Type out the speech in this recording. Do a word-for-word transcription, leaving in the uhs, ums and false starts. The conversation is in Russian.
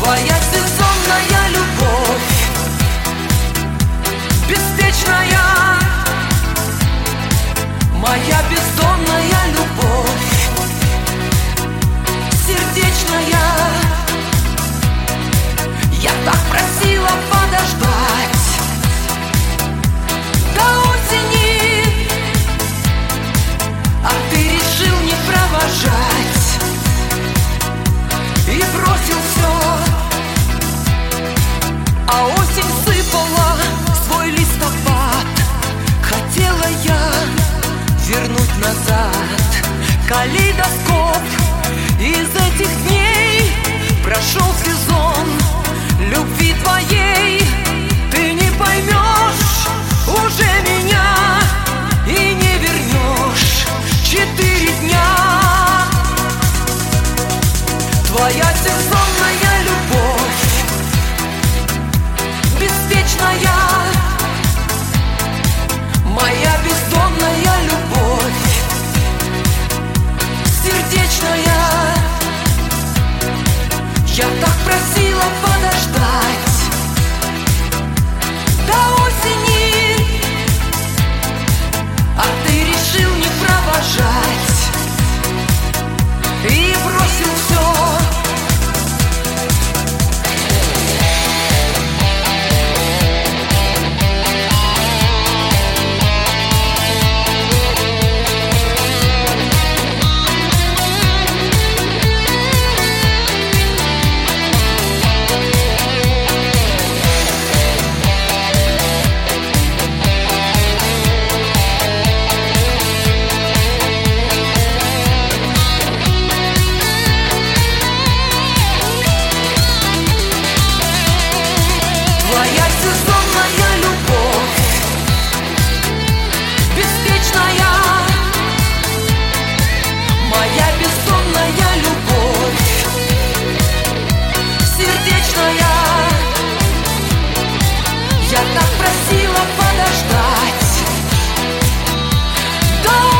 Твоя сезонная любовь, беспечная, моя бездонная любовь, сердечная. Я так просила подождать до осени, а ты решил не провожать и бросил все. А осень сыпала свой листопад, хотела я вернуть назад. Калейдоскоп из этих дней, прошел сезон любви твоей. Ты не поймешь уже меня и не вернешь четыре дня. Твоя сезонная любовь, беспечная, моя бездонная любовь, сердечная. Я так просила подождать до осени, а ты решил не провожать и бросил все. Твоя сезонная любовь, беспечная, моя бездонная любовь, сердечная. Я так просила подождать до